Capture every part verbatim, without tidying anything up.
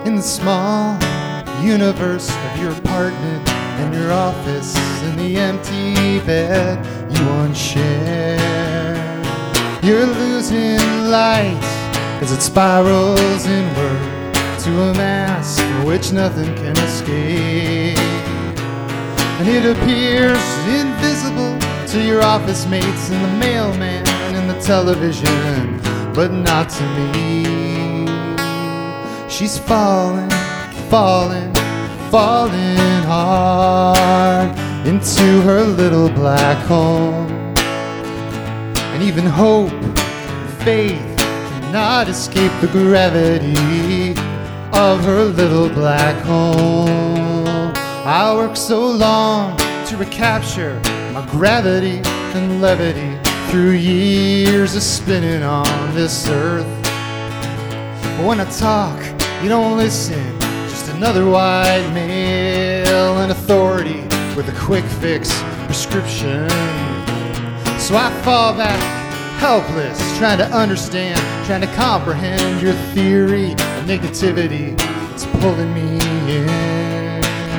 In the small universe of your apartment and your office, in the empty bed you once shared, you're losing light as it spirals inward to a mass from which nothing can escape. And it appears invisible to your office mates and the mailman and the television, but not to me. She's falling, falling, falling hard into her little black hole. And even hope and faith cannot escape the gravity of her little black hole. I worked so long to recapture my gravity and levity through years of spinning on this earth. But when I talk, you don't listen, just another white male and authority with a quick fix prescription. So I fall back helpless, trying to understand, trying to comprehend your theory of negativity. It's pulling me in.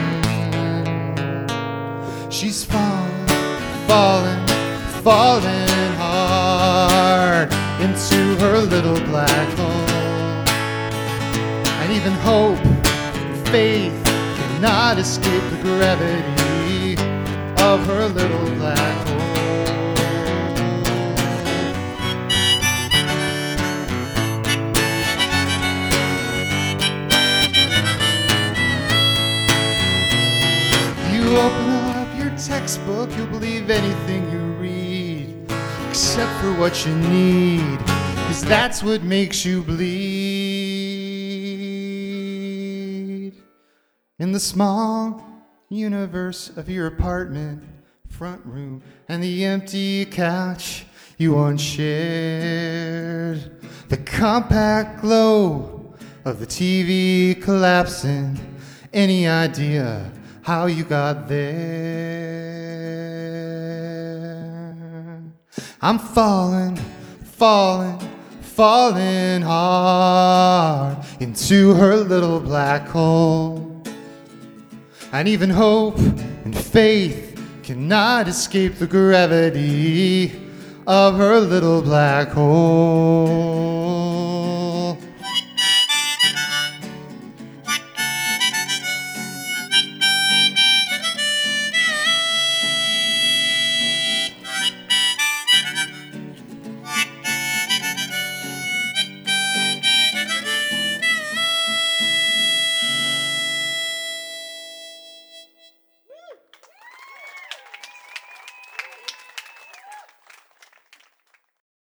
She's falling, falling, falling hard into her little black hole. And even hope and faith cannot escape the gravity of her little black hole. You open up your textbook, you'll believe anything you read, except for what you need, 'cause that's what makes you bleed. In the small universe of your apartment front room and the empty couch you once shared, the compact glow of the T V collapsing, any idea how you got there? I'm falling, falling, falling hard into her little black hole. And even hope and faith cannot escape the gravity of her little black hole.